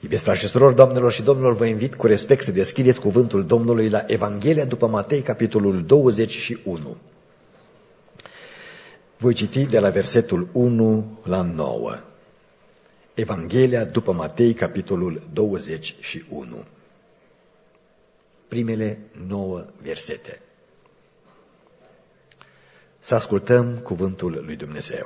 Iubiți frați și surori, doamnelor și domnilor, vă invit cu respect să deschideți cuvântul Domnului la Evanghelia după Matei, capitolul 21. Voi citi de la versetul 1 la 9. Evanghelia după Matei, capitolul 21. Primele 9 versete. Să ascultăm cuvântul lui Dumnezeu.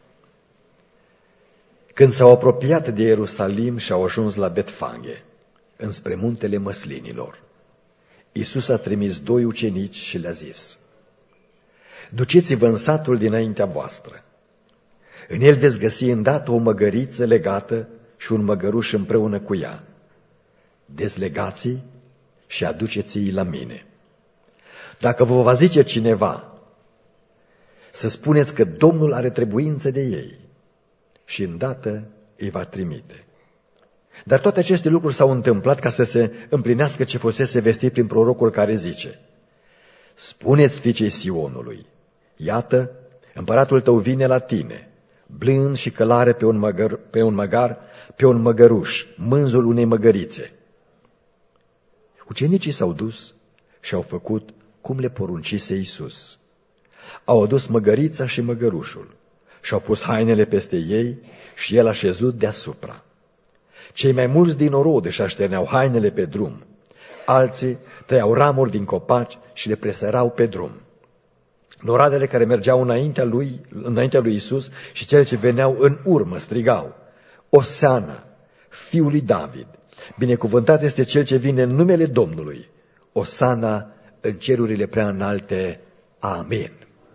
Când s-au apropiat de Ierusalim și au ajuns la Betfage, înspre muntele Măslinilor, Iisus a trimis 2 ucenici și le-a zis: duceți-vă în satul dinaintea voastră. În el veți găsi îndată o măgăriță legată și un măgăruș împreună cu ea. Dezlegați-i și aduceți-i la mine. Dacă vă va zice cineva, să spuneți că Domnul are trebuință de ei, și îndată îi va trimite. Dar toate aceste lucruri s-au întâmplat ca să se împlinească ce fusese vestit prin prorocul care zice: spuneți fiicei Sionului, iată, împăratul tău vine la tine, blând și călare pe un măgăruș, mânzul unei măgărițe. Ucenicii s-au dus și au făcut cum le poruncise Iisus. Au adus măgărița și măgărușul și-au pus hainele peste ei și el a șezut deasupra. Cei mai mulți din norod își așterneau hainele pe drum, alții tăiau ramuri din copaci și le presărau pe drum. Noradele care mergeau înaintea lui Iisus și cele ce veneau în urmă strigau: Oseana, fiul lui David, binecuvântat este cel ce vine în numele Domnului, Osana în cerurile prea înalte. Amin.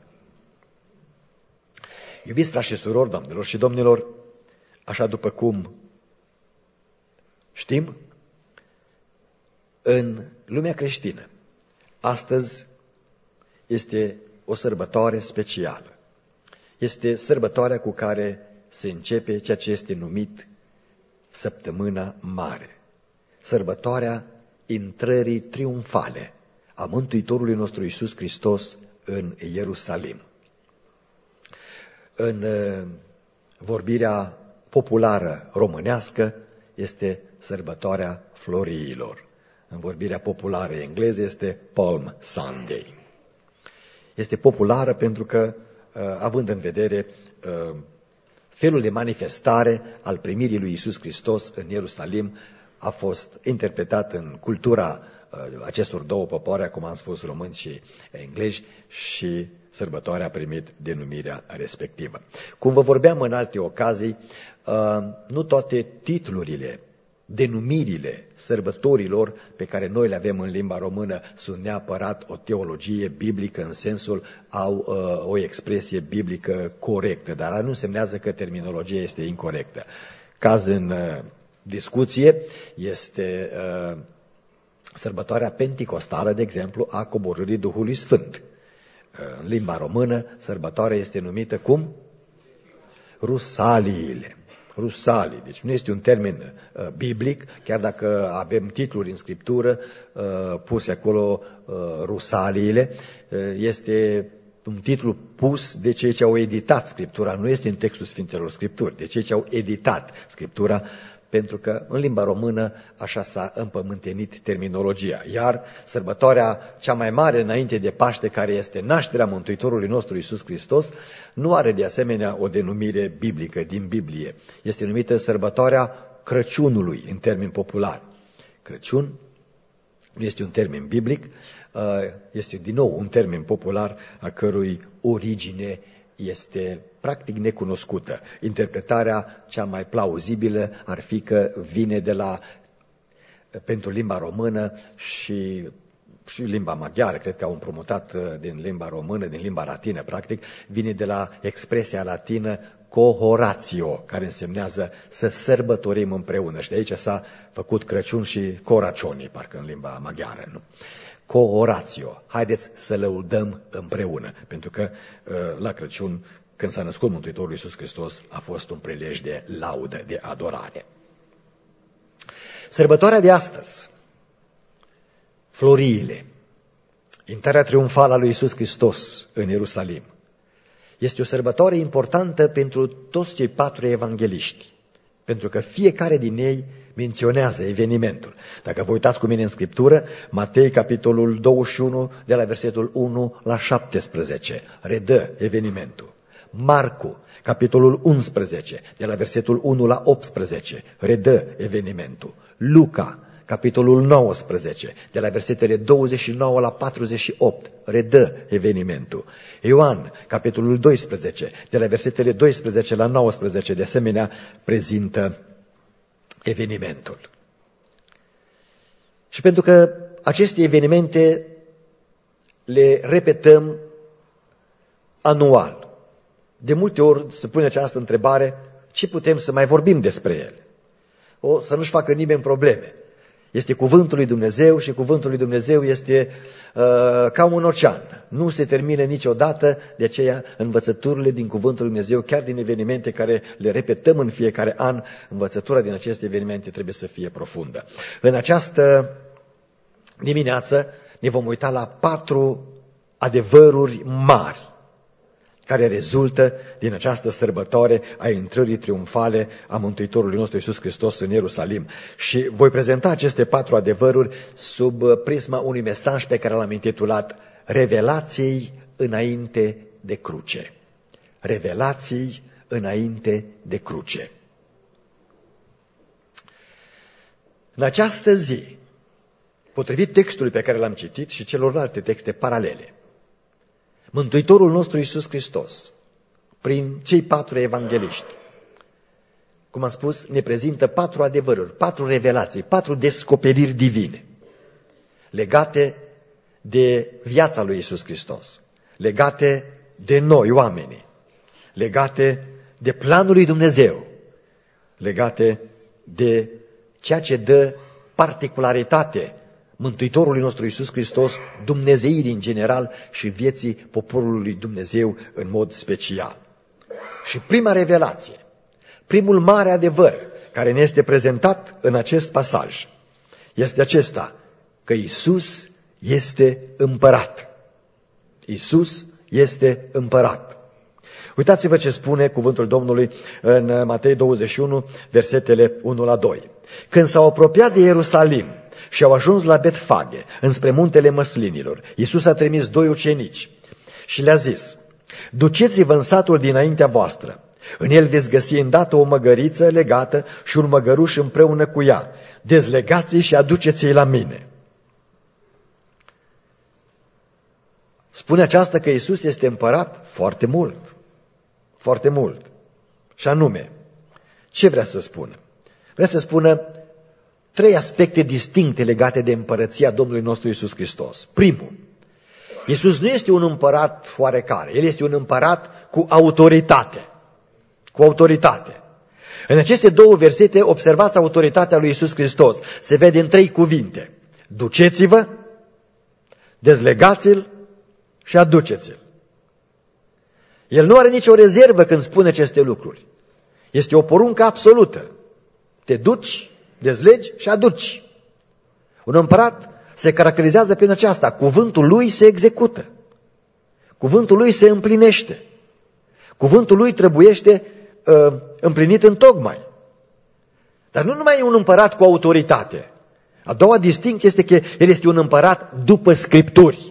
Iubiți frați și surori, doamnelor și domnilor, așa după cum știm, în lumea creștină, astăzi este o sărbătoare specială. Este sărbătoarea cu care se începe ceea ce este numit Săptămâna Mare. Sărbătoarea intrării triumfale a Mântuitorului nostru Iisus Hristos în Ierusalim. În vorbirea populară românească este sărbătoarea Floriilor. În vorbirea populară engleză este Palm Sunday. Este populară pentru că, având în vedere felul de manifestare al primirii lui Iisus Hristos în Ierusalim, a fost interpretat în cultura acestor două popoare, cum am spus, români și englezi, și sărbătoarea a primit denumirea respectivă. Cum vă vorbeam în alte ocazii, nu toate titlurile, denumirile sărbătorilor pe care noi le avem în limba română sunt neapărat o teologie biblică în sensul au o expresie biblică corectă, dar nu însemnează că terminologia este incorectă. Caz în discuție este sărbătoarea penticostală, de exemplu, a coborârii Duhului Sfânt. În limba română, sărbătoarea este numită cum? Rusaliile. Rusalii, deci nu este un termen biblic, chiar dacă avem titluri în Scriptură puse acolo, Rusaliile, este un titlu pus de cei ce au editat Scriptura, nu este în textul Sfintelor Scripturi, de cei ce au editat Scriptura, pentru că în limba română așa s-a împământenit terminologia. Iar sărbătoarea cea mai mare înainte de Paște, care este nașterea Mântuitorului nostru Iisus Hristos, nu are de asemenea o denumire biblică din Biblie. Este numită sărbătoarea Crăciunului în termen popular. Crăciun nu este un termen biblic, este din nou un termen popular a cărui origine este practic necunoscută. Interpretarea cea mai plauzibilă ar fi că vine pentru limba română și limba maghiară, cred că au împrumutat din limba română, din limba latină, practic, vine de la expresia latină cohoratio, care însemnează să sărbătorim împreună. Și de aici s-a făcut Crăciun și coracionii, parcă în limba maghiară, nu? Cohoratio, haideți să lăudăm împreună, pentru că la Crăciun, când s-a născut Mântuitorul Iisus Hristos, a fost un prilej de laudă, de adorare. Sărbătoarea de astăzi, Floriile, intrarea triumfală a lui Iisus Hristos în Ierusalim, este o sărbătoare importantă pentru toți cei 4 evangeliști, pentru că fiecare din ei menționează evenimentul. Dacă vă uitați cu mine în Scriptură, Matei, capitolul 21, de la versetul 1 la 17, redă evenimentul. Marcu, capitolul 11, de la versetul 1 la 18, redă evenimentul. Luca, capitolul 19, de la versetele 29 la 48, redă evenimentul. Ioan, capitolul 12, de la versetele 12 la 19, de asemenea, prezintă evenimentul. Și pentru că aceste evenimente le repetăm anual, de multe ori se pune această întrebare, ce putem să mai vorbim despre ele? O, să nu-și facă nimeni probleme. Este cuvântul lui Dumnezeu și cuvântul lui Dumnezeu este ca un ocean. Nu se termină niciodată, de aceea învățăturile din cuvântul lui Dumnezeu, chiar din evenimente care le repetăm în fiecare an, învățătura din aceste evenimente trebuie să fie profundă. În această dimineață ne vom uita la 4 adevăruri mari care rezultă din această sărbătoare a intrării triumfale a Mântuitorului nostru Iisus Hristos în Ierusalim. Și voi prezenta aceste 4 adevăruri sub prisma unui mesaj pe care l-am intitulat Revelații înainte de cruce. Revelații înainte de cruce. În această zi, potrivit textului pe care l-am citit și celorlalte texte paralele, Mântuitorul nostru Iisus Hristos, prin cei 4 evangeliști, cum am spus, ne prezintă 4 adevăruri, 4 revelații, 4 descoperiri divine, legate de viața lui Iisus Hristos, legate de noi, oamenii, legate de planul lui Dumnezeu, legate de ceea ce dă particularitate Mântuitorului nostru Iisus Hristos, dumnezeirii în general și vieții poporului lui Dumnezeu în mod special. Și prima revelație, primul mare adevăr care ne este prezentat în acest pasaj, este acesta, că Iisus este împărat. Iisus este împărat. Uitați-vă ce spune cuvântul Domnului în Matei 21, versetele 1 la 2. Când s-au apropiat de Ierusalim și au ajuns la Betfage, înspre muntele Măslinilor, Iisus a trimis 2 ucenici și le-a zis: duceți-vă în satul dinaintea voastră. În el veți găsi îndată o măgăriță legată și un măgăruș împreună cu ea. Dezlegați-i și aduceți-i la mine. Spune aceasta că Iisus este împărat foarte mult. Foarte mult. Și anume, ce vrea să spună? Vrea să spună 3 aspecte distincte legate de împărăția Domnului nostru Iisus Hristos. Primul, Iisus nu este un împărat oarecare, El este un împărat cu autoritate. Cu autoritate. În aceste 2 versete observați autoritatea lui Iisus Hristos. Se vede în 3 cuvinte. Duceți-vă, dezlegați-l și aduceți-l. El nu are nicio rezervă când spune aceste lucruri. Este o poruncă absolută. Te duci, dezlegi și aduci. Un împărat se caracterizează prin aceasta. Cuvântul lui se execută. Cuvântul lui se împlinește. Cuvântul lui trebuiește împlinit întocmai. Dar nu numai e un împărat cu autoritate. A doua distincție este că el este un împărat după Scripturi.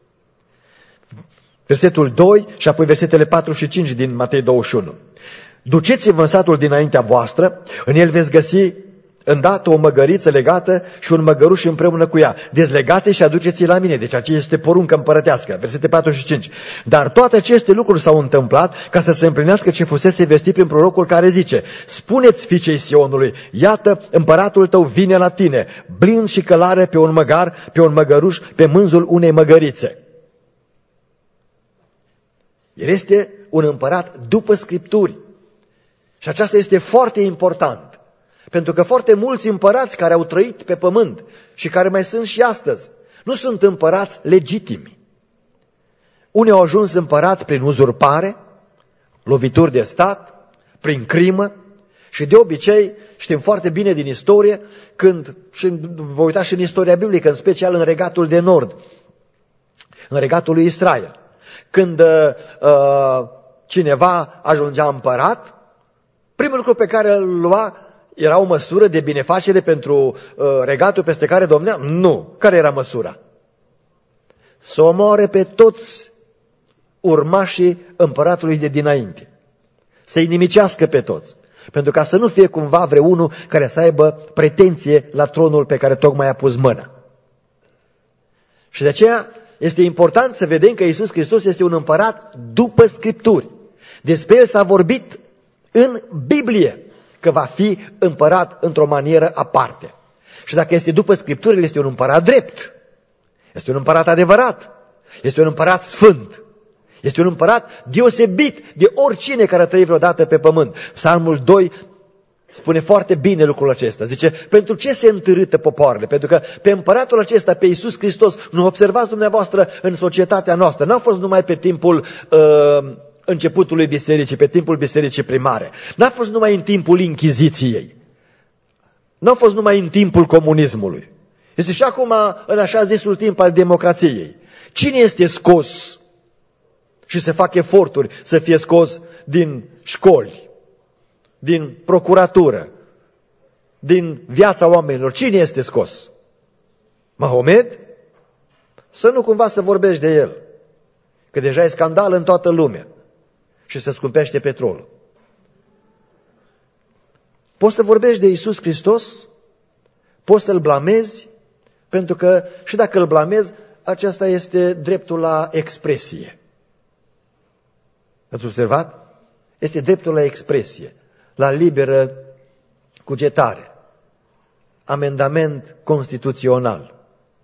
Versetul 2 și apoi versetele 4 și 5 din Matei 21. Duceți-vă în satul dinaintea voastră, în el veți găsi îndată o măgăriță legată și un măgăruș împreună cu ea. Dezlegați-i și aduceți-i la mine. Deci aceea este poruncă împărătească. Versete 4 și 5. Dar toate aceste lucruri s-au întâmplat ca să se împlinească ce fusese vestit prin prorocul care zice: spuneți fiicei Sionului, iată, împăratul tău vine la tine, blind și călare pe un măgar, pe un măgăruș, pe mânzul unei măgărițe. El este un împărat după Scripturi. Și aceasta este foarte important. Pentru că foarte mulți împărați care au trăit pe pământ și care mai sunt și astăzi, nu sunt împărați legitimi. Unii au ajuns împărați prin uzurpare, lovituri de stat, prin crimă și de obicei știm foarte bine din istorie, când, și vă uitați și în istoria biblică, în special în Regatul de Nord, în Regatul lui Israel, când cineva ajungea împărat, primul lucru pe care îl lua Era o măsură de binefacere pentru regatul peste care domnea? Nu. Care era măsura? Să omoare pe toți urmașii împăratului de dinainte. Să-i nimicească pe toți. Pentru ca să nu fie cumva vreunul care să aibă pretenție la tronul pe care tocmai a pus mâna. Și de aceea este important să vedem că Iisus Hristos este un împărat după Scripturi. Despre El s-a vorbit în Biblie că va fi împărat într-o manieră aparte. Și dacă este după Scripturi, El este un împărat drept. Este un împărat adevărat. Este un împărat sfânt. Este un împărat deosebit de oricine care a trăit vreodată pe pământ. Psalmul 2 spune foarte bine lucrul acesta. Zice, pentru ce se întârâtă popoarele? Pentru că pe împăratul acesta, pe Iisus Hristos, nu observați dumneavoastră în societatea noastră. N-a fost numai pe timpul începutului bisericii, pe timpul bisericii primare. N-a fost numai în timpul Inchiziției. N-a fost numai în timpul comunismului. Este și acum în așa zisul timp al democrației. Cine este scos și se fac eforturi să fie scos din școli, din procuratură, din viața oamenilor? Cine este scos? Mahomed? Să nu cumva să vorbești de el, că deja e scandal în toată lumea și se scumpește petrolul. Poți să vorbești de Iisus Hristos? Poți să-L blamezi? Pentru că și dacă îl blamezi, acesta este dreptul la expresie. Ați observat? Este dreptul la expresie, la liberă cugetare, amendament constituțional.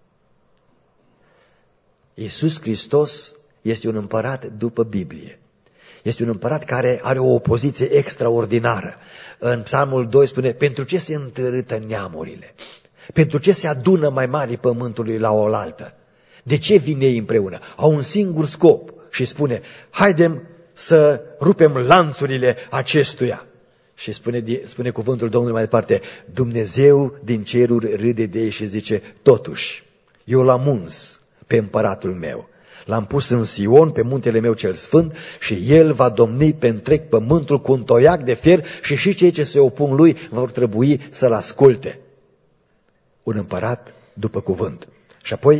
Iisus Hristos este un împărat după Biblie. Este un împărat care are o opoziție extraordinară. În Psalmul 2 spune, pentru ce se întărâtă neamurile? Pentru ce se adună mai mari pământului la oaltă? De ce vin ei împreună? Au un singur scop și spune, haidem să rupem lanțurile acestuia. Și spune cuvântul Domnului mai departe, Dumnezeu din ceruri râde de ei și zice, totuși, eu l-am uns pe împăratul meu. L-am pus în Sion, pe muntele meu cel sfânt, și el va domni pe întreg pământul cu un toiac de fier și cei ce se opun lui vor trebui să-l asculte. Un împărat după cuvânt. Și apoi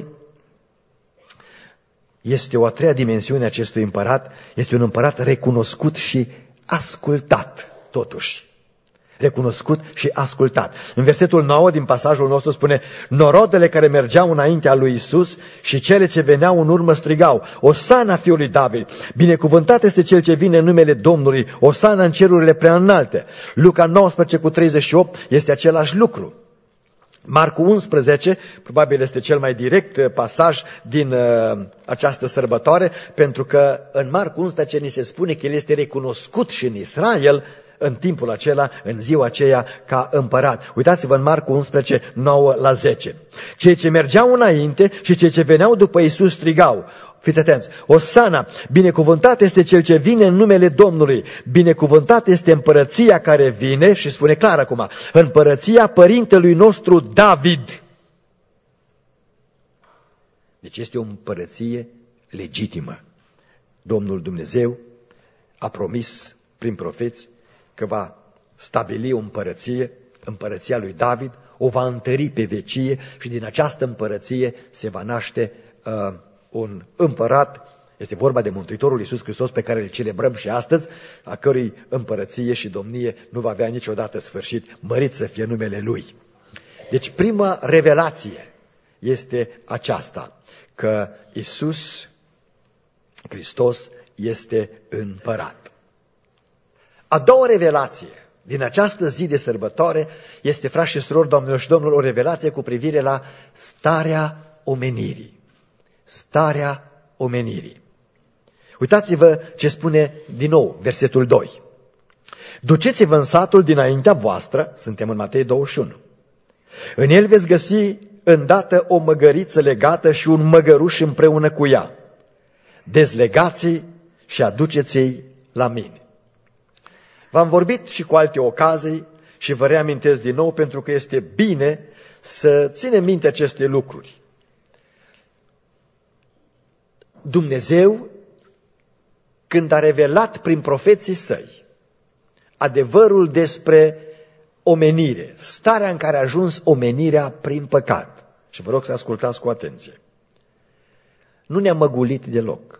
este o a treia dimensiune a acestui împărat, este un împărat recunoscut și ascultat totuși. Recunoscut și ascultat. În versetul 9 din pasajul nostru spune, norodele care mergeau înaintea lui Isus și cele ce veneau în urmă strigau, Osana fiului David, binecuvântat este cel ce vine în numele Domnului, Osana în cerurile prea înalte. Luca 19:38 este același lucru. Marcu 11, probabil este cel mai direct pasaj din această sărbătoare, pentru că în Marcu 11 ni se spune că el este recunoscut și în Israel în timpul acela, în ziua aceea, ca împărat. Uitați-vă în Marcu 11, 9-10. Cei ce mergeau înainte și cei ce veneau după Iisus strigau, fiți atenți, Osana, binecuvântat este cel ce vine în numele Domnului, binecuvântat este împărăția care vine, și spune clar acum, împărăția părintelui nostru David. Deci este o împărăție legitimă. Domnul Dumnezeu a promis prin profeți că va stabili o împărăție, împărăția lui David, o va întări pe vecie și din această împărăție se va naște un împărat. Este vorba de Mântuitorul Iisus Hristos pe care îl celebrăm și astăzi, a cărui împărăție și domnie nu va avea niciodată sfârșit, mărit să fie numele Lui. Deci prima revelație este aceasta, că Iisus Hristos este împărat. A doua revelație din această zi de sărbătoare este, frați și surori, doamnelor și domnilor, o revelație cu privire la starea omenirii. Starea omenirii. Uitați-vă ce spune din nou versetul 2. Duceți-vă în satul dinaintea voastră, suntem în Matei 21. În el veți găsi îndată o măgăriță legată și un măgăruș împreună cu ea. Dezlegați-i și aduceți-i la mine. V-am vorbit și cu alte ocazii și vă reamintesc din nou pentru că este bine să ținem minte aceste lucruri. Dumnezeu, când a revelat prin profeții săi adevărul despre omenire, starea în care a ajuns omenirea prin păcat. Și vă rog să ascultați cu atenție. Nu ne-a măgulit deloc.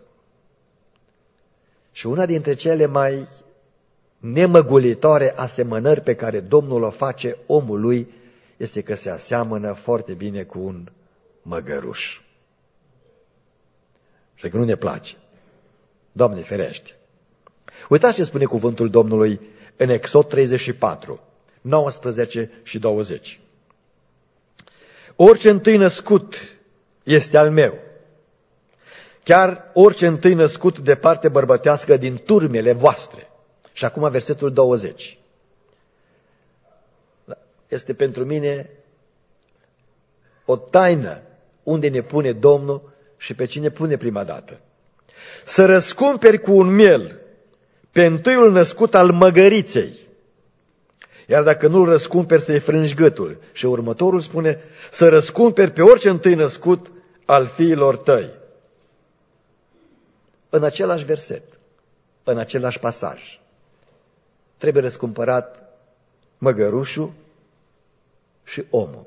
Și una dintre cele mai nemăgulitoare asemănări pe care Domnul o face omului este că se aseamănă foarte bine cu un măgăruș. Și că nu ne place. Doamne ferește! Uitați ce spune cuvântul Domnului în Exod 34, 19 și 20. Orice întâi născut este al meu, chiar orice întâi născut de parte bărbătească din turmele voastre. Și acum versetul 20. Este pentru mine o taină unde ne pune Domnul și pe cine pune prima dată. Să răscumperi cu un miel pe întâiul născut al măgăriței, iar dacă nu-l răscumperi să-i frângi gâtul. Și următorul spune, să răscumperi pe orice întâi născut al fiilor tăi. În același verset, în același pasaj, trebuie răscumpărat măgărușul și omul.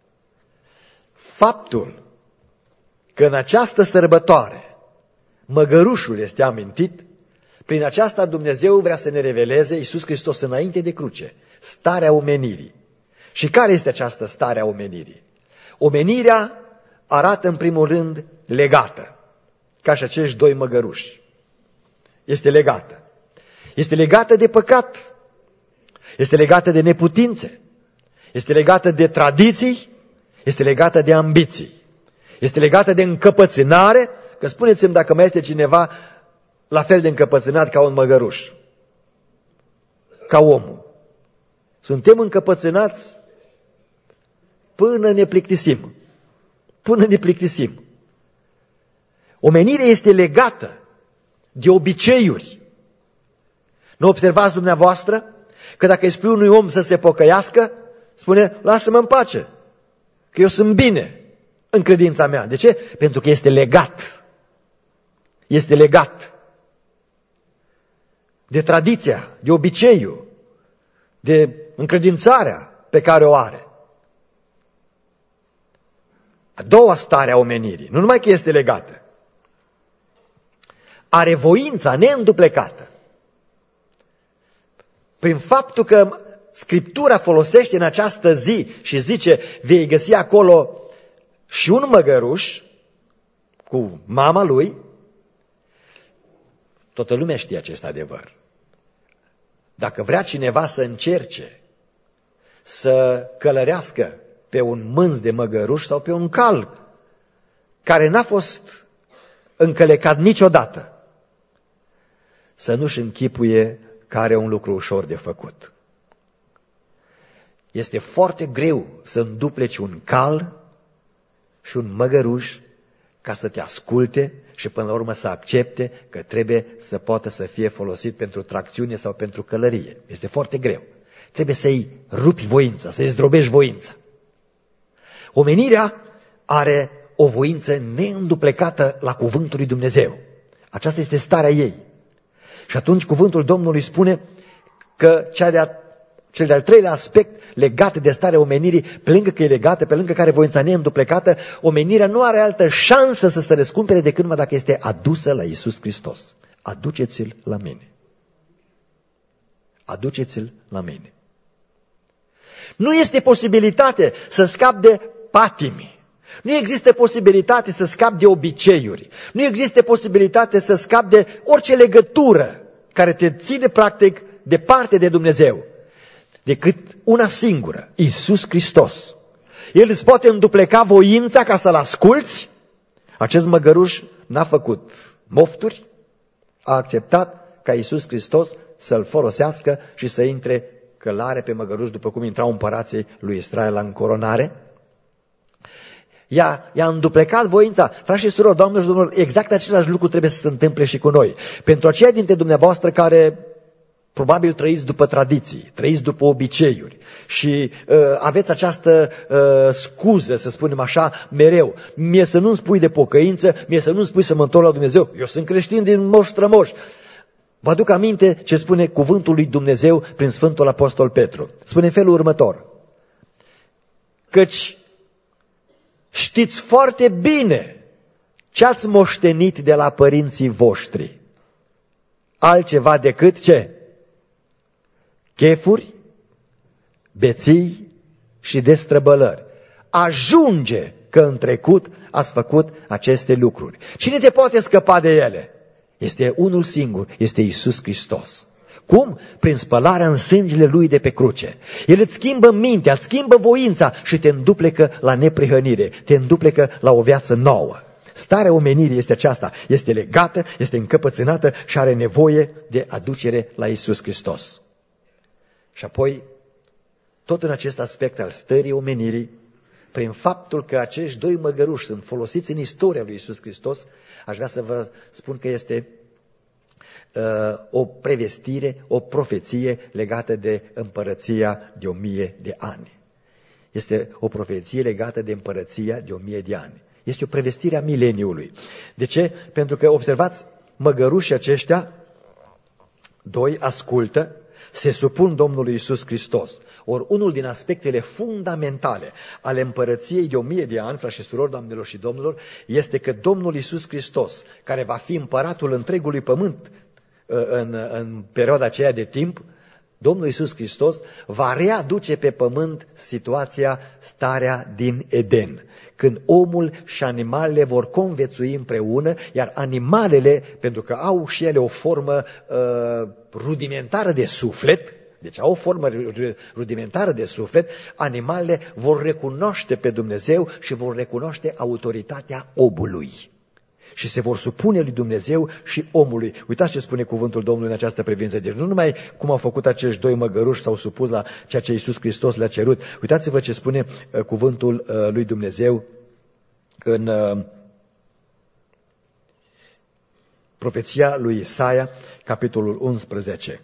Faptul că în această sărbătoare măgărușul este amintit, prin aceasta Dumnezeu vrea să ne reveleze, Iisus Hristos înainte de cruce, starea omenirii. Și care este această stare a omenirii? Omenirea arată în primul rând legată, ca și acești doi măgăruși. Este legată. Este legată de păcat, este legată de neputințe, este legată de tradiții, este legată de ambiții, este legată de încăpățânare, că spuneți-mi dacă mai este cineva la fel de încăpățânat ca un măgăruș, ca omul. Suntem încăpățânați până ne plictisim. Până ne plictisim. Omenirea este legată de obiceiuri. Nu observați dumneavoastră că dacă îi spui unui om să se pocăiască, spune, lasă-mă în pace, că eu sunt bine în credința mea. De ce? Pentru că este legat. Este legat de tradiția, de obiceiul, de încredințarea pe care o are. A doua stare a omenirii, nu numai că este legată, are voința neînduplecată. Prin faptul că Scriptura folosește în această zi și zice, vei găsi acolo și un măgăruș cu mama lui, toată lumea știe acest adevăr. Dacă vrea cineva să încerce să călărească pe un mânz de măgăruș sau pe un cal care n-a fost încălecat niciodată, să nu-și închipuie că are un lucru ușor de făcut. Este foarte greu să îndupleci un cal și un măgăruș ca să te asculte și până la urmă să accepte că trebuie să poată să fie folosit pentru tracțiune sau pentru călărie. Este foarte greu. Trebuie să-i rupi voința, să-i zdrobești voința. Omenirea are o voință neînduplecată la cuvântul lui Dumnezeu. Aceasta este starea ei. Și atunci cuvântul Domnului spune că cel de-al treilea aspect legat de starea omenirii, pe lângă că e legată, pe lângă care voința neînduplecată, omenirea nu are altă șansă să se răscumpere decât numai dacă este adusă la Iisus Hristos. Aduceți-l la mine. Aduceți-l la mine. Nu este posibilitate să scapi de patimi. Nu există posibilitate să scapi de obiceiuri. Nu există posibilitate să scapi de orice legătură care te ține practic departe de Dumnezeu. Decât una singură, Iisus Hristos. El îți poate îndupleca voința ca să-L asculți. Acest măgăruș n-a făcut mofturi, a acceptat ca Iisus Hristos să-L folosească și să intre călare pe măgăruș, după cum intrau împărații lui Israel la încoronare. I-a înduplecat voința. Frați și surori, doamnelor și domnilor, exact același lucru trebuie să se întâmple și cu noi. Pentru aceia dintre dumneavoastră care probabil trăiți după tradiții, trăiți după obiceiuri și aveți această scuză, să spunem așa, mereu. Mie să nu-mi spui de pocăință, mie să nu-mi spui să mă întorc la Dumnezeu. Eu sunt creștin din moș strămoș. Vă aduc aminte ce spune cuvântul lui Dumnezeu prin Sfântul Apostol Petru. Spune în felul următor: căci știți foarte bine ce ați moștenit de la părinții voștri. Altceva decât ce? Chefuri, beții și destrăbălări. Ajunge că în trecut ați făcut aceste lucruri. Cine te poate scăpa de ele? Este unul singur, este Iisus Hristos. Cum? Prin spălarea în sângele Lui de pe cruce. El îți schimbă mintea, îți schimbă voința și te înduplecă la neprihănire, te înduplecă la o viață nouă. Starea omenirii este aceasta, este legată, este încăpățânată și are nevoie de aducere la Iisus Hristos. Și apoi, tot în acest aspect al stării omenirii, prin faptul că acești doi măgăruși sunt folosiți în istoria lui Iisus Hristos, aș vrea să vă spun că este o prevestire, o profeție legată de împărăția de 1000 de ani. Este o profeție legată de împărăția de 1000 de ani. Este o prevestire a mileniului. De ce? Pentru că, observați, măgărușii aceștia, doi, ascultă, se supun Domnului Iisus Hristos. Ori unul din aspectele fundamentale ale împărăției de 1000 de ani, frați și surori, doamnelor și domnilor, este că Domnul Iisus Hristos, care va fi împăratul întregului pământ în perioada aceea de timp, Domnul Iisus Hristos va readuce pe pământ situația, starea din Eden, când omul și animalele vor conviețui împreună, iar animalele, pentru că au și ele o formă rudimentară de suflet, deci au o formă rudimentară de suflet, animalele vor recunoaște pe Dumnezeu și vor recunoaște autoritatea omului. Și se vor supune lui Dumnezeu și omului. Uitați ce spune cuvântul Domnului în această privință. Deci nu numai cum au făcut acești doi măgăruși, s-au supus la ceea ce Iisus Hristos le-a cerut. Uitați-vă ce spune cuvântul lui Dumnezeu în profeția lui Isaia, capitolul 11,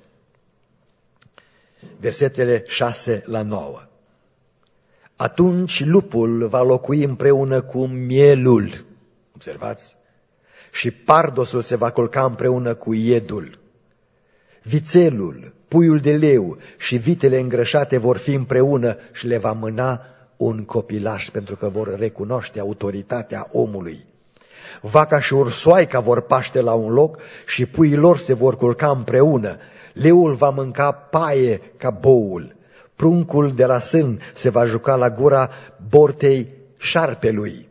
versetele 6 la 9. Atunci lupul va locui împreună cu mielul. Observați? Și pardosul se va culca împreună cu iedul. Vițelul, puiul de leu și vitele îngrășate vor fi împreună și le va mâna un copilaș, pentru că vor recunoaște autoritatea omului. Vaca și ursoaica vor paște la un loc și puii lor se vor culca împreună. Leul va mânca paie ca boul. Pruncul de la sân se va juca la gura bortei șarpelui.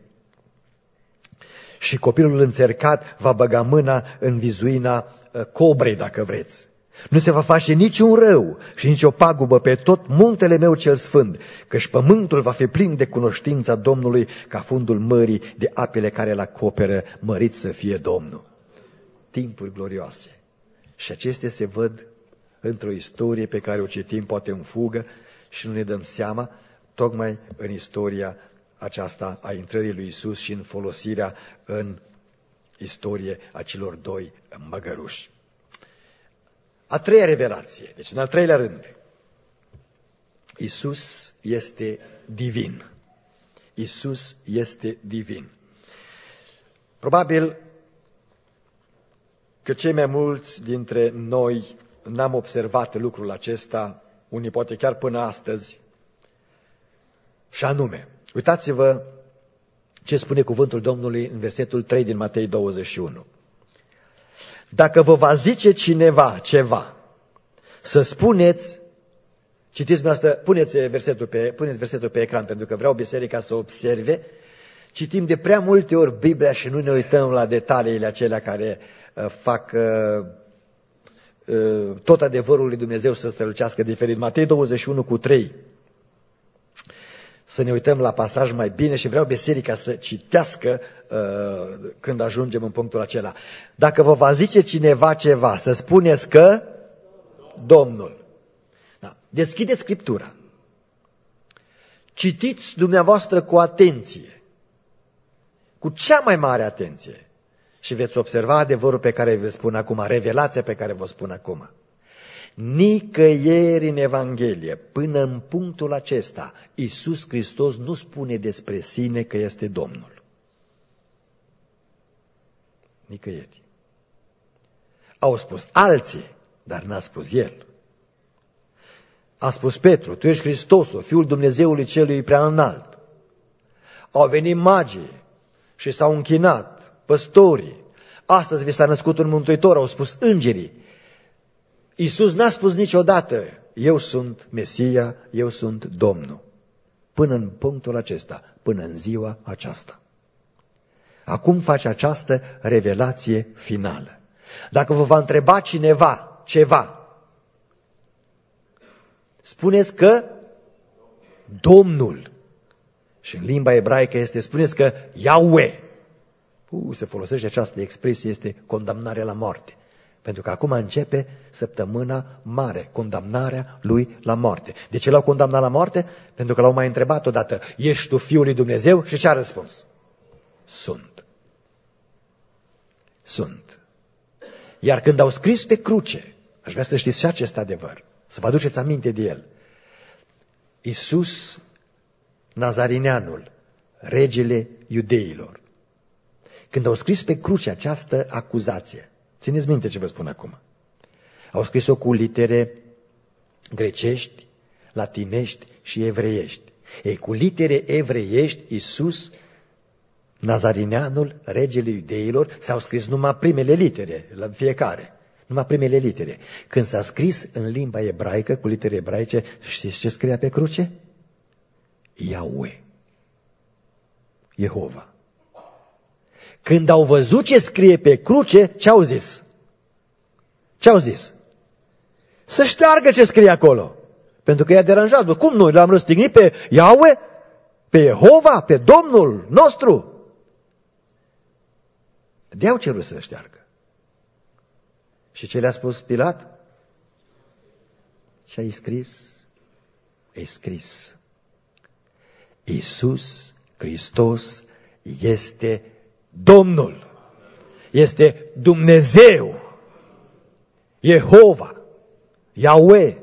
Și copilul înțercat va băga mâna în vizuina cobrei, dacă vreți. Nu se va face niciun rău și nicio pagubă pe tot muntele meu cel sfânt, căci pământul va fi plin de cunoștința Domnului ca fundul mării de apele care îl acoperă, mărit să fie Domnul. Timpuri glorioase. Și acestea se văd într-o istorie pe care o citim poate în fugă și nu ne dăm seama, tocmai în istoria aceasta a intrării lui Iisus și în folosirea în istorie a celor doi măgăruși. A treia revelație, deci în al treilea rând, Iisus este divin. Iisus este divin. Probabil că cei mai mulți dintre noi n-am observat lucrul acesta, unii poate chiar până astăzi, și anume, uitați-vă ce spune cuvântul Domnului în versetul 3 din Matei 21. Dacă vă va zice cineva ceva, să spuneți, citiți dumneavoastră, puneți versetul pe ecran, pentru că vreau biserica să observe. Citim de prea multe ori Biblia și nu ne uităm la detaliile acelea care fac tot adevărul lui Dumnezeu să strălucească diferit. Matei 21 cu 3. Să ne uităm la pasaj mai bine și vreau biserica să citească când ajungem în punctul acela. Dacă vă va zice cineva ceva, să spuneți că Domnul. Da. Deschideți Scriptura. Citiți dumneavoastră cu atenție, cu cea mai mare atenție și veți observa adevărul pe care vă spun acum, revelația pe care vă spun acum. Nicăieri în Evanghelie, până în punctul acesta, Iisus Hristos nu spune despre sine că este Domnul. Nicăieri. Au spus alții, dar n-a spus el. A spus Petru, tu ești Hristosul, Fiul Dumnezeului celui prea înalt. Au venit magii și s-au închinat, păstorii. Astăzi vi s-a născut un mântuitor, au spus îngerii. Iisus n-a spus niciodată, eu sunt Mesia, eu sunt Domnul. Până în punctul acesta, până în ziua aceasta. Acum face această revelație finală. Dacă vă va întreba cineva ceva, spuneți că Domnul, și în limba ebraică spuneți că Yahweh, se folosește această expresie, este condamnarea la moarte. Pentru că acum începe săptămâna mare, condamnarea lui la moarte. De ce l-au condamnat la moarte? Pentru că l-au mai întrebat odată, ești tu Fiul lui Dumnezeu? Și ce a răspuns? Sunt. Sunt. Iar când au scris pe cruce, aș vrea să știți și acest adevăr, să vă aduceți aminte de el. Iisus Nazarineanul, regele iudeilor, când au scris pe cruce această acuzație, țineți minte ce vă spun acum, au scris-o cu litere grecești, latinești și evreiești. Ei, cu litere evreiești, Iisus Nazarineanul, regele iudeilor, s-au scris numai primele litere, la fiecare. Numai primele litere. Când s-a scris în limba ebraică, cu litere ebraice, știți ce scria pe cruce? Yahweh. Jehova. Când au văzut ce scrie pe cruce, ce au zis? Ce au zis? Să șteargă ce scrie acolo. Pentru că i-a deranjat. Cum noi l-am răstignit pe Yahweh? Pe Jehova? Pe Domnul nostru? De-au cerut să șteargă. Și ce le-a spus Pilat? Ce ai scris? Ai scris. Iisus Hristos este Domnul. Este Dumnezeu. Jehova. Yahweh.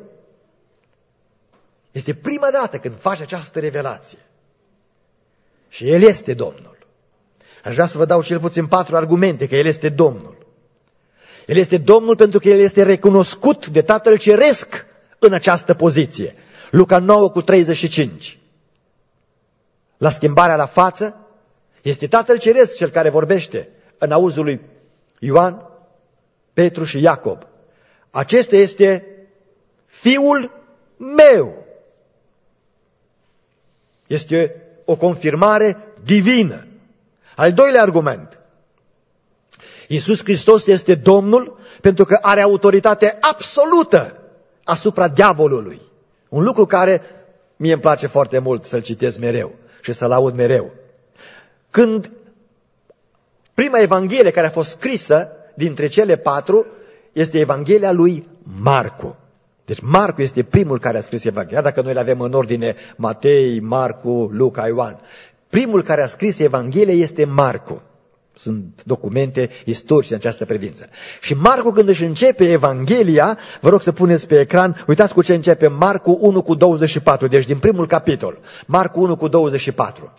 Este prima dată când face această revelație. Și El este Domnul. Aș vrea să vă dau cel puțin 4 argumente că El este Domnul. El este Domnul pentru că El este recunoscut de Tatăl Ceresc în această poziție. Luca 9:35. La schimbarea la față, este Tatăl Ceresc cel care vorbește în auzul lui Ioan, Petru și Iacob. Acesta este Fiul meu. Este o confirmare divină. Al doilea argument. Iisus Hristos este Domnul pentru că are autoritate absolută asupra diavolului. Un lucru care mie îmi place foarte mult să-l citesc mereu și să-l aud mereu. Când prima evanghelie care a fost scrisă dintre cele 4 este Evanghelia lui Marcu. Deci Marcu este primul care a scris Evanghelia, dacă noi le avem în ordine Matei, Marcu, Luca, Ioan. Primul care a scris Evanghelia este Marcu. Sunt documente istorice în această privință. Și Marcu, când își începe Evanghelia, vă rog să puneți pe ecran, uitați cu ce începe Marcu 1:24, deci din primul capitol. Marcu 1:24.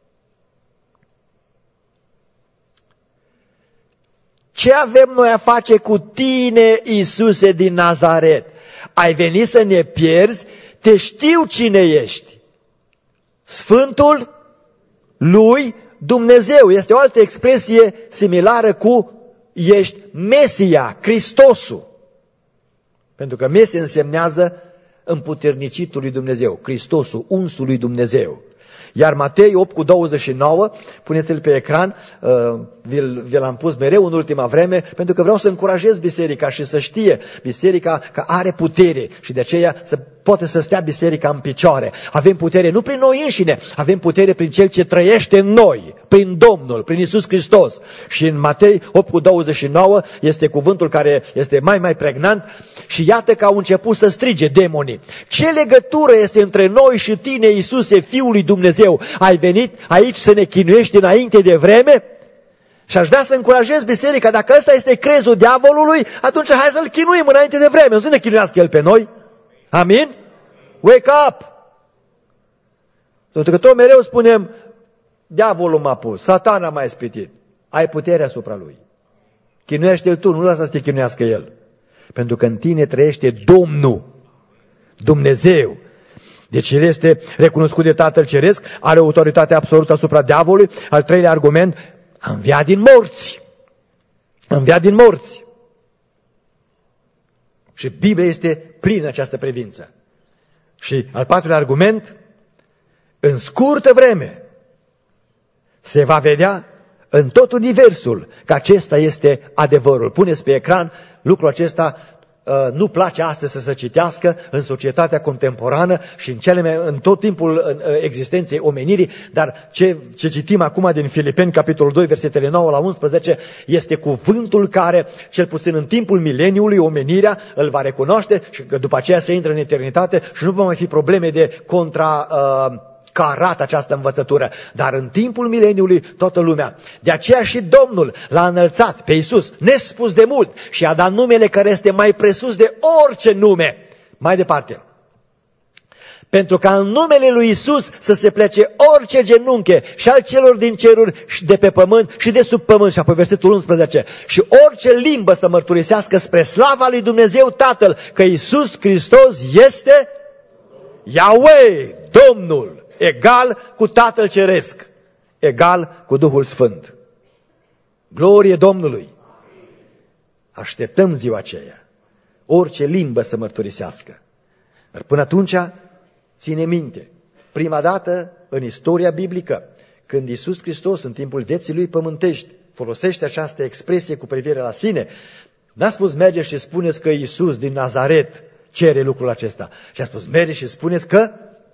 Ce avem noi a face cu tine, Iisuse din Nazaret? Ai venit să ne pierzi? Te știu cine ești. Sfântul lui Dumnezeu. Este o altă expresie similară cu ești Mesia, Hristosul. Pentru că Mesia însemnează împuternicitul lui Dumnezeu, Hristosul, unsul lui Dumnezeu. Iar Matei 8:29, puneți-l pe ecran, vi l-am pus mereu în ultima vreme, pentru că vreau să încurajez biserica și să știe biserica că are putere și de aceea să poate să stea biserica în picioare. Avem putere nu prin noi înșine, avem putere prin Cel ce trăiește în noi, prin Domnul, prin Iisus Hristos. Și în Matei 8:29 este cuvântul care este mai pregnant și iată că au început să strige demonii. Ce legătură este între noi și tine, Iisuse, Fiul lui Dumnezeu? Ai venit aici să ne chinuiești înainte de vreme? Și aș vrea să încurajez biserica, dacă ăsta este crezul diavolului, atunci hai să-l chinuim înainte de vreme, nu să ne chinuiască el pe noi. Amin? Wake up! Pentru că tot mereu spunem, diavolul m-a pus, Satana m-a ispitit. Ai putere asupra lui. Chinuiește-l tu, nu lasă să te chinuiască el. Pentru că în tine trăiește Domnul, Dumnezeu. Deci el este recunoscut de Tatăl Ceresc, are autoritate absolută asupra diavolului. Al treilea argument, a înviat din morți. A înviat din morți. Și Biblia este plină această privință. Și al patrulea argument, în scurtă vreme se va vedea în tot universul că acesta este adevărul. Puneți pe ecran lucrul acesta. Nu place astăzi să se citească în societatea contemporană și în tot timpul existenței omenirii, dar ce citim acum din Filipeni, capitolul 2, versetele 9 la 11, este cuvântul care, cel puțin în timpul mileniului, omenirea îl va recunoaște și că după aceea se intră în eternitate și nu va mai fi probleme de carat această învățătură, dar în timpul mileniului toată lumea. De aceea și Domnul l-a înălțat pe Iisus, nespus de mult, și a dat numele care este mai presus de orice nume. Mai departe. Pentru ca în numele lui Iisus să se plece orice genunche, și al celor din ceruri și de pe pământ și de sub pământ. Și apoi versetul 11. Și orice limbă să mărturisească spre slava lui Dumnezeu Tatăl că Iisus Hristos este Yahweh, Domnul, egal cu Tatăl Ceresc, egal cu Duhul Sfânt. Glorie Domnului! Așteptăm ziua aceea. Orice limbă să mărturisească. Dar până atunci, ține minte, prima dată în istoria biblică, când Iisus Hristos, în timpul vieții lui pământești, folosește această expresie cu privire la sine, n-a spus mergeți și spuneți că Iisus din Nazaret cere lucrul acesta. Și a spus mergeți și spuneți că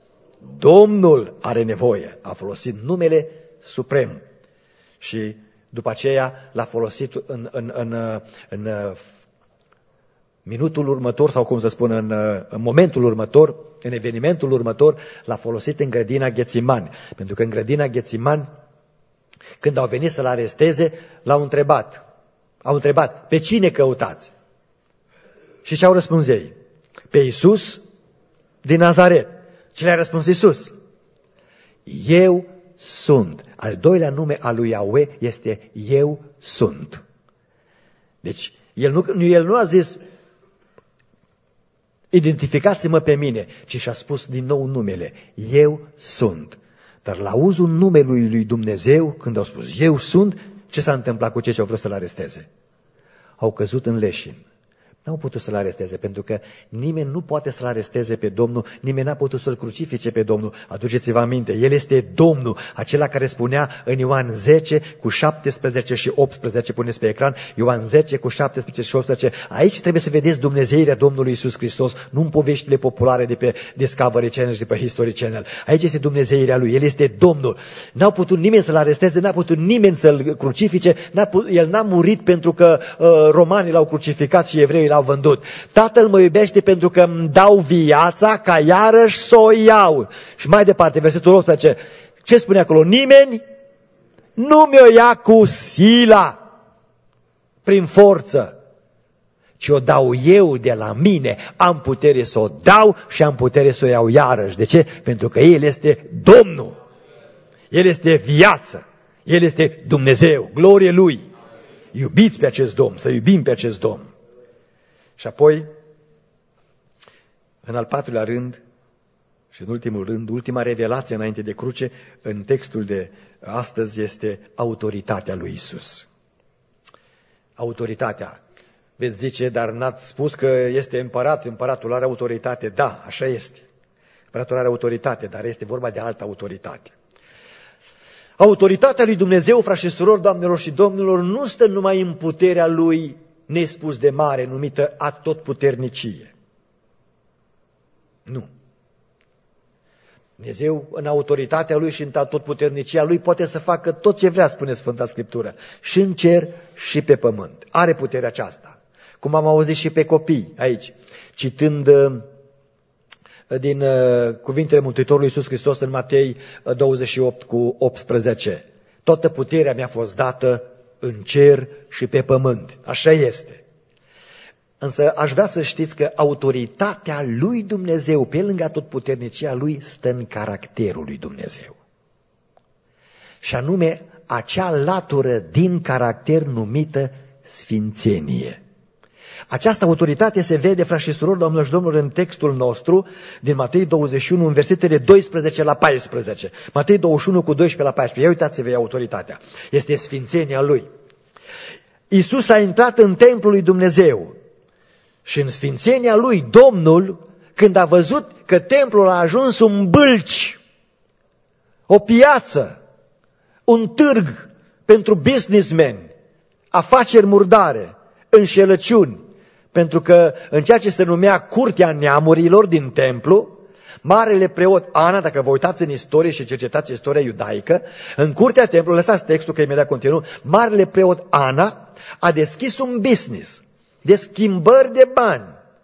Domnul are nevoie. A folosit numele suprem. Și după aceea l-a folosit în minutul următor, sau cum să spun, în momentul următor, în evenimentul următor, l-a folosit în grădina Ghețimani. Pentru că în grădina Ghețimani, când au venit să-l aresteze, l-au întrebat. Au întrebat, pe cine căutați? Și ce au răspuns ei? Pe Iisus din Nazaret. Ce le-a răspuns Iisus? Eu sunt. Al doilea nume al lui Yahweh este Eu sunt. Deci, el nu a zis identificați-mă pe mine, ci și-a spus din nou numele. Eu sunt. Dar la auzul numelui lui Dumnezeu, când au spus Eu sunt, ce s-a întâmplat cu cei ce au vrut să-l aresteze? Au căzut în leșin. N-au putut să-l aresteze, pentru că nimeni nu poate să-l aresteze pe Domnul, nimeni n-a putut să-l crucifice pe Domnul. Aduceți-vă aminte, El este Domnul, acela care spunea în Ioan 10 cu 17 și 18, puneți pe ecran, Ioan 10 cu 17 și 18, aici trebuie să vedeți dumnezeirea Domnului Iisus Hristos, nu în poveștile populare de pe Discovery Channel și de pe History Channel. Aici este dumnezeirea Lui, El este Domnul. N-au putut nimeni să-l aresteze, n-a putut nimeni să-l crucifice, El n-a murit pentru că romanii l-au crucificat și evreii l-au vândut. Tatăl mă iubește pentru că îmi dau viața ca iarăși să o iau. Și mai departe, versetul 18, ce spune acolo? Nimeni nu mi-o ia cu sila, prin forță, ci o dau eu de la mine. Am putere să o dau și am putere să o iau iarăși. De ce? Pentru că El este Domnul. El este viață. El este Dumnezeu. Glorie Lui. Iubiți pe acest Domn, să iubim pe acest Domn. Și apoi, în al patrulea rând, și în ultimul rând, ultima revelație înainte de cruce, în textul de astăzi, este autoritatea lui Isus. Autoritatea. Veți zice, dar n-ați spus că este împărat, împăratul are autoritate. Da, așa este. Împăratul are autoritate, dar este vorba de altă autoritate. Autoritatea lui Dumnezeu, frați și surori, doamnelor și domnilor, nu stă numai în puterea Lui nespus de mare, numită atotputernicie. Nu. Dumnezeu, în autoritatea Lui și în atotputernicia Lui, poate să facă tot ce vrea, spune Sfânta Scriptură, și în cer și pe pământ. Are puterea aceasta. Cum am auzit și pe copii aici, citând din cuvintele Mântuitorului Iisus Hristos în Matei 28 cu 18. Toată puterea mi-a fost dată în cer și pe pământ. Așa este. Însă aș vrea să știți că autoritatea lui Dumnezeu, pe lângă atotputernicia Lui, stă în caracterul lui Dumnezeu. Și anume, acea latură din caracter numită sfințenie. Această autoritate se vede, frați și surori, doamnelor și domnilor, în textul nostru din Matei 21, în versetele 12 la 14. Matei 21 cu 12 la 14. Ia uitați-vă autoritatea. Este sfințenia Lui. Iisus a intrat în templul lui Dumnezeu și în sfințenia Lui, Domnul, când a văzut că templul a ajuns un bâlci, o piață, un târg pentru businessmen, afaceri murdare, înșelăciuni, pentru că în ceea ce se numea curtea neamurilor din templu, marele preot Ana, dacă vă uitați în istorie și cercetați istoria iudaică, în curtea templului, lăsați textul că imediat continuu, marele preot Ana a deschis un business de schimbări de bani.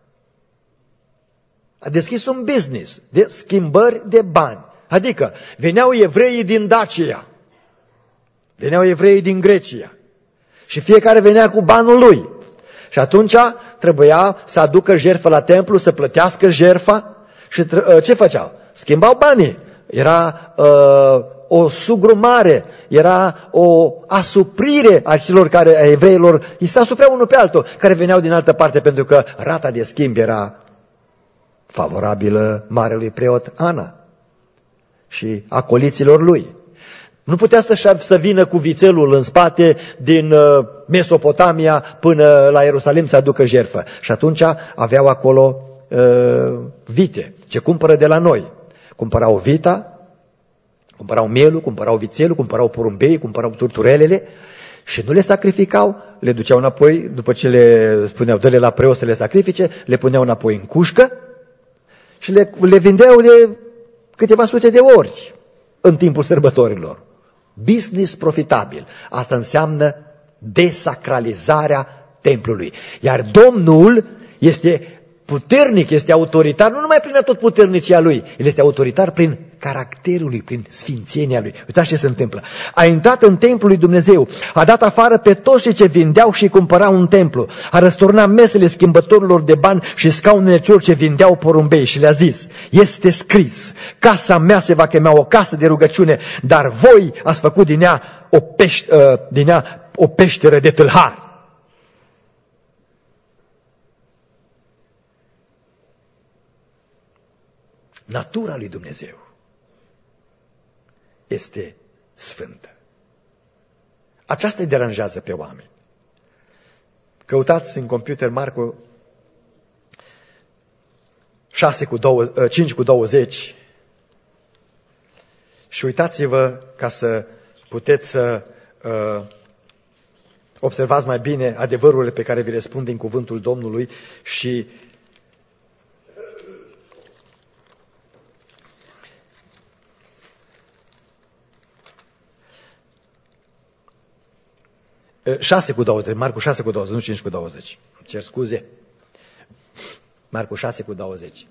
A deschis un business de schimbări de bani. Adică veneau evreii din Dacia, veneau evreii din Grecia și fiecare venea cu banul lui. Și atunci trebuia să aducă jertfă la templu, să plătească jertfa și ce făceau? Schimbau banii. Era o sugrumare, era o asuprire a celor care, a evreilor, îi se asupreau unul pe altul, care veneau din altă parte pentru că rata de schimb era favorabilă marelui preot Ana și acoliților lui. Nu putea să vină cu vițelul în spate din Mesopotamia până la Ierusalim să aducă jertfă. Și atunci aveau acolo vite, ce cumpără de la noi. Cumpărau vita, cumpărau mielul, cumpărau vițelul, cumpărau porumbei, cumpărau turturelele și nu le sacrificau, le duceau înapoi, după ce le spuneau, dă-le la preot să le sacrifice, le puneau înapoi în cușcă și le vindeau de câteva sute de ori în timpul sărbătorilor. Business profitabil. Asta înseamnă desacralizarea templului. Iar Domnul este puternic, este autoritar, nu numai prin atotputernicia Lui, El este autoritar prin caracterul Lui, prin sfințenia Lui. Uitați ce se întâmplă. A intrat în templul lui Dumnezeu, a dat afară pe toți cei ce vindeau și cumpărau un templu, a răsturnat mesele schimbătorilor de bani și scaunele celor ce vindeau porumbei și le-a zis, este scris, casa mea se va chema o casă de rugăciune, dar voi ați făcut din ea o peșteră de tâlhari. Natura lui Dumnezeu este sfântă. Aceasta îi deranjează pe oameni. Căutați în computer Marcu 5:20 și uitați-vă ca să puteți să observați mai bine adevărurile pe care vi le spun din cuvântul Domnului și 6:20, Marcu 6:20, nu 5:20. Cer scuze. Marcu 6:20.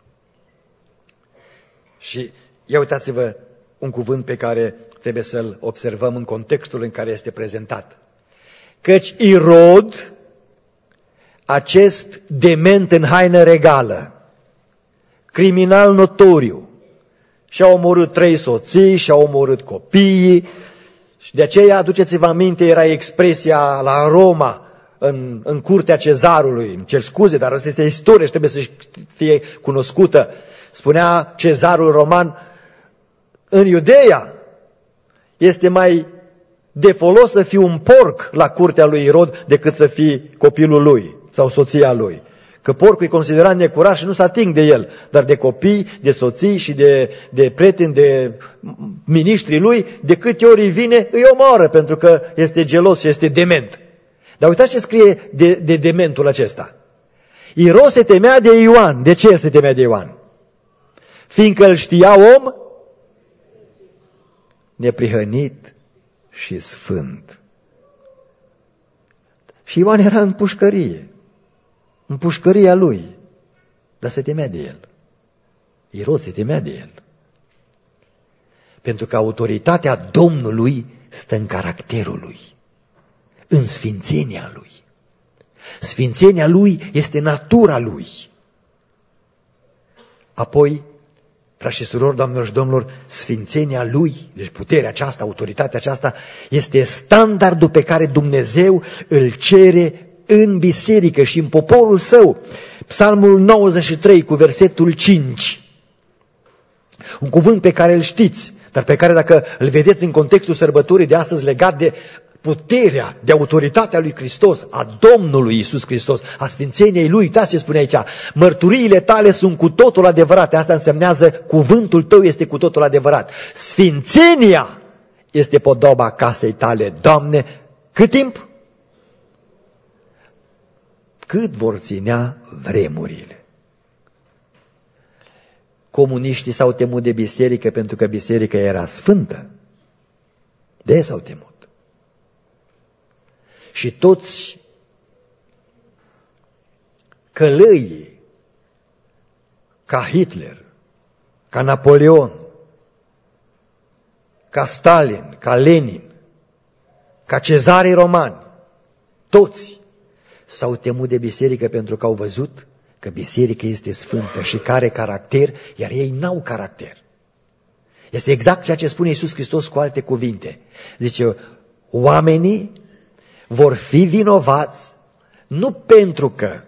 Și ia uitați-vă un cuvânt pe care trebuie să-l observăm în contextul în care este prezentat. Căci Irod, acest dement în haină regală, criminal notoriu, și-a omorât 3 soții, și-a omorât copiii, și de aceea, aduceți-vă aminte, era expresia la Roma, în curtea cezarului, îmi cer scuze, dar asta este istorie și trebuie să fie cunoscută. Spunea cezarul roman, în Iudeea este mai de folos să fii un porc la curtea lui Irod decât să fii copilul lui sau soția lui. Că porcul e considerat necurat și nu se ating de el, dar de copii, de soții și de prieteni, de miniștrii lui, de câte ori îi vine, îi omoară, pentru că este gelos și este dement. Dar uitați ce scrie de dementul acesta. Irod se temea de Ioan. De ce el se temea de Ioan? Fiindcă îl știa om neprihănit și sfânt. Și Ioan era în pușcărie. În pușcăria lui, dar se temea de el. Irod se temea de el. Pentru că autoritatea Domnului stă în caracterul lui, în sfințenia lui. Sfințenia lui este natura lui. Apoi, Frați și surori, doamnelor și domnilor, sfințenia Lui, deci puterea aceasta, autoritatea aceasta, este standardul pe care Dumnezeu îl cere în biserică și în poporul Său. Psalmul 93 cu versetul 5. Un cuvânt pe care îl știți, dar pe care dacă îl vedeți în contextul sărbătorii de astăzi legat de puterea, de autoritatea lui Hristos, a Domnului Iisus Hristos, a sfințeniei Lui, uitați ce spune aici, mărturiile tale sunt cu totul adevărate, asta însemnează cuvântul tău este cu totul adevărat. Sfințenia este podoba casei tale, Doamne, cât timp? Cât vor ținea vremurile. Comuniștii s-au temut de biserică pentru că biserica era sfântă. De s-au temut. Și toți călăii, ca Hitler, ca Napoleon, ca Stalin, ca Lenin, ca cezarii romani, toți s-au temut de biserică pentru că au văzut că biserica este sfântă și că are caracter, iar ei n-au caracter. Este exact ceea ce spune Iisus Hristos cu alte cuvinte. Zice, oamenii vor fi vinovați nu pentru că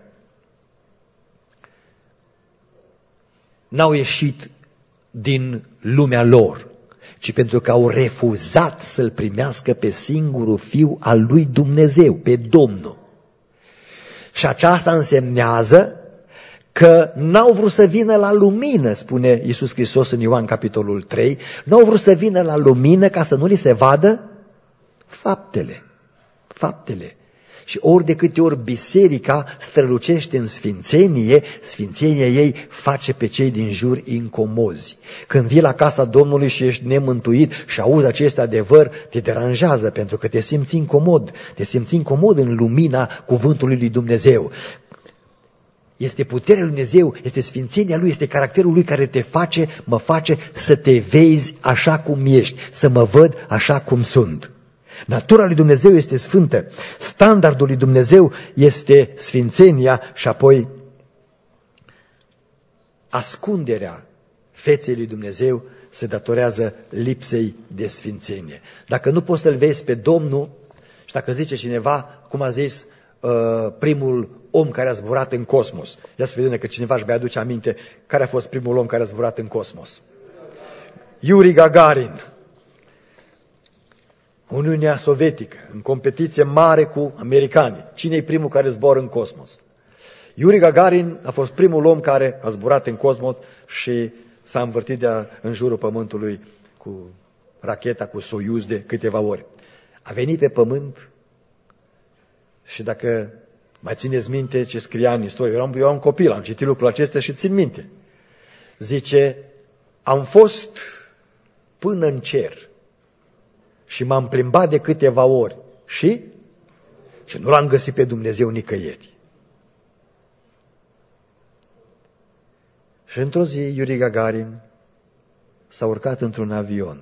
n-au ieșit din lumea lor, ci pentru că au refuzat să-L primească pe singurul Fiu al lui Dumnezeu, pe Domnul. Și aceasta însemnează că n-au vrut să vină la lumină, spune Iisus Hristos în Ioan capitolul 3, n-au vrut să vină la lumină ca să nu li se vadă faptele. Și ori de câte ori biserica strălucește în sfințenie, sfințenia ei face pe cei din jur incomozi. Când vii la casa Domnului și ești nemântuit și auzi acest adevăr, te deranjează pentru că te simți incomod. Te simți incomod în lumina cuvântului lui Dumnezeu. Este puterea lui Dumnezeu, este sfințenia Lui, este caracterul Lui care mă face să te vezi așa cum ești, să mă văd așa cum sunt. Natura lui Dumnezeu este sfântă, standardul lui Dumnezeu este sfințenia și apoi ascunderea feței lui Dumnezeu se datorează lipsei de sfințenie. Dacă nu poți să-L vezi pe Domnul și dacă zice cineva, cum a zis primul om care a zburat în cosmos, ia să vedem că cineva își mai aduce aminte care a fost primul om care a zburat în cosmos. Yuri Gagarin. Uniunea Sovietică, în competiție mare cu americanii. Cine e primul care zboară în cosmos? Yuri Gagarin a fost primul om care a zburat în cosmos și s-a învârtit în jurul Pământului cu racheta, cu Soyuz de câteva ori. A venit pe Pământ și dacă mai țineți minte ce scria în istorie, eu am copil, am citit lucrul acesta și țin minte. Zice, am fost până în cer și m-am plimbat de câteva ori și nu l-am găsit pe Dumnezeu nicăieri. Și într-o zi, Yuri Gagarin s-a urcat într-un avion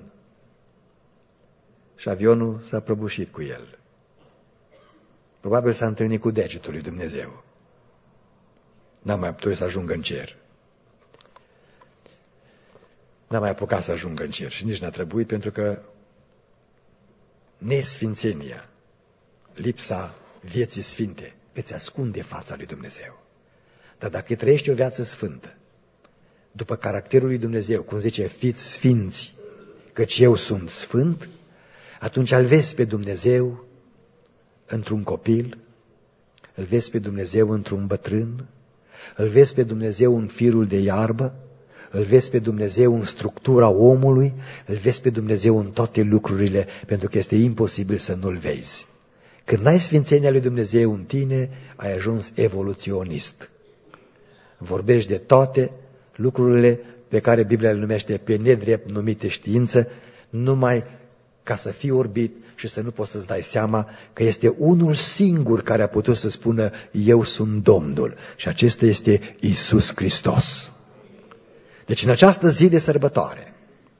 și avionul s-a prăbușit cu el. Probabil s-a întâlnit cu degetul lui Dumnezeu. N-a mai putut să ajungă în cer. N-a mai apucat să ajungă în cer și nici n-a trebuit pentru că nesfințenia, lipsa vieții sfinte, îți ascunde fața lui Dumnezeu. Dar dacă trăiești o viață sfântă, după caracterul lui Dumnezeu, cum zice, fiți sfinți, căci eu sunt sfânt, atunci îl vezi pe Dumnezeu într-un copil, îl vezi pe Dumnezeu într-un bătrân, îl vezi pe Dumnezeu în firul de iarbă, îl vezi pe Dumnezeu în structura omului, îl vezi pe Dumnezeu în toate lucrurile, pentru că este imposibil să nu-l vezi. Când n-ai sfințenia lui Dumnezeu în tine, ai ajuns evoluționist. Vorbești de toate lucrurile pe care Biblia le numește pe nedrept numite știință, numai ca să fii orbit și să nu poți să-ți dai seama că este unul singur care a putut să spună eu sunt Domnul și acesta este Iisus Hristos. Deci în această zi de sărbătoare,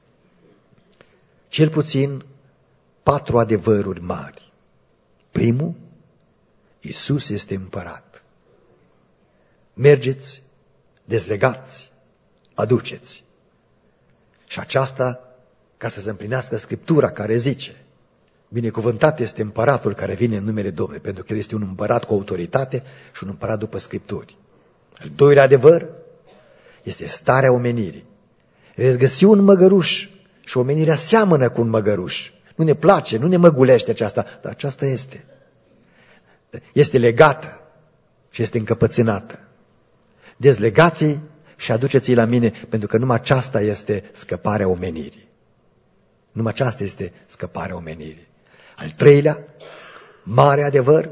cel puțin 4 adevăruri mari. Primul, Iisus este împărat. Mergeți, dezlegați, aduceți. Și aceasta ca să se împlinească Scriptura care zice: binecuvântat este împăratul care vine în numele Domnului, pentru că el este un împărat cu autoritate și un împărat după Scripturi. Al doilea adevăr este starea omenirii. Veți găsi un măgăruș și omenirea seamănă cu un măgăruș. Nu ne place, nu ne măgulește aceasta, dar aceasta este. Este legată și este încăpățânată. Dezlegați-i și aduceți-i la mine, pentru că numai aceasta este scăparea omenirii. Numai aceasta este scăparea omenirii. Al treilea, mare adevăr,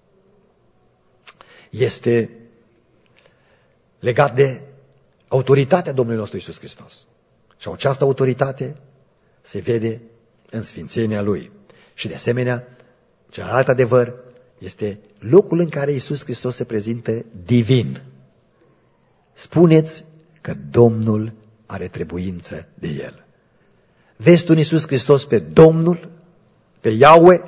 este legat de autoritatea Domnului nostru Iisus Hristos. Și această autoritate se vede în sfințenia Lui. Și de asemenea, celălalt adevăr este locul în care Iisus Hristos se prezintă divin. Spuneți că Domnul are trebuință de El. Vezi tu în Iisus Hristos pe Domnul, pe Yahweh?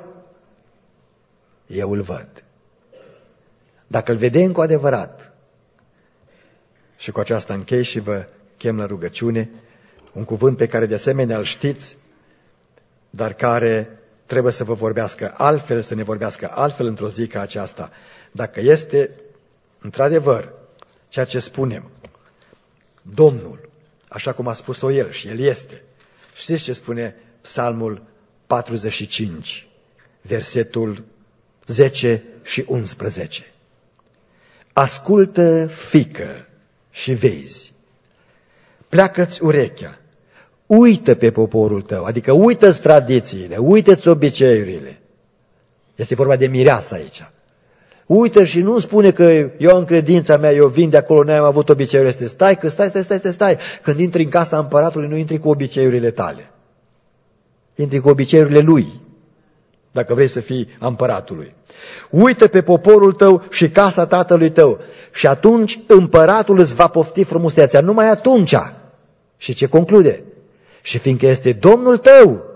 Eu îl văd. Dacă îl vedem cu adevărat, și cu aceasta închei și vă chem la rugăciune, un cuvânt pe care de asemenea îl știți, dar care trebuie să vă vorbească altfel, să ne vorbească altfel într-o zi ca aceasta. Dacă este, într-adevăr, ceea ce spunem, Domnul, așa cum a spus-o El, și El este. Știți ce spune Psalmul 45, versetul 10 și 11? Ascultă, fiică, și vezi. Pleacă-ți urechea, uită pe poporul tău, adică uită-ți tradițiile, uită-ți obiceiurile. Este vorba de mireasă aici. Uită și nu spune că eu în credința mea, eu vin de acolo, n-am avut obiceiurile astea. Stai. Când intri în casa împăratului, nu intri cu obiceiurile tale. Intri cu obiceiurile lui, dacă vrei să fii împăratului. Uită pe poporul tău și casa tatălui tău și atunci împăratul îți va pofti frumusețea, numai atunci. Și ce conclude? Și fiindcă este Domnul tău,